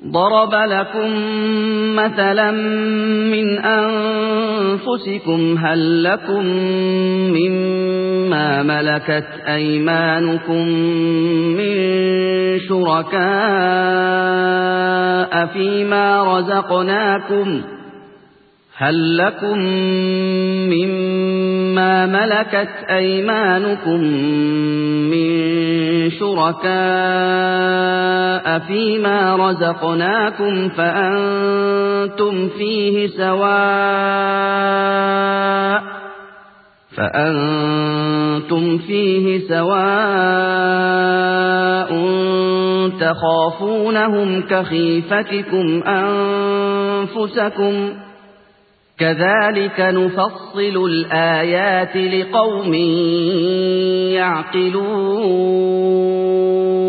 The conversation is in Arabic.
ضرب لكم مثلا من أنفسكم هل لكم مما ملكت أيمانكم من شركاء فيما رزقناكم فأنتم فيه سواء تخافونهم كخيفتكم أنفسكم كذلك نفصل الآيات لقوم يعقلون